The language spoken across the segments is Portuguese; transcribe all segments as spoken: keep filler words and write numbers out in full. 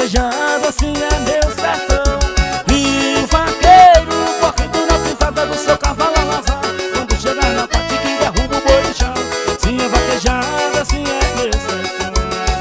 vaquejando, assim é meu sertão. E o vaqueiro correndo na pisada do seu cavalo alazão. Quando chegar na parte que derruba o boi no chão, assim é vaquejando, assim é meu sertão.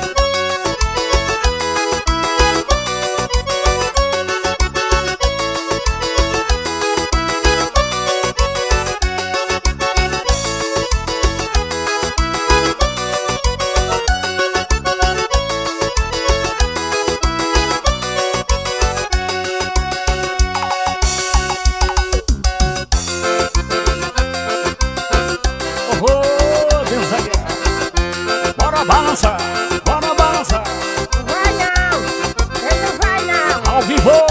Bora balançar, bora balançar. Vai não, ele não vai não. Ao vivo.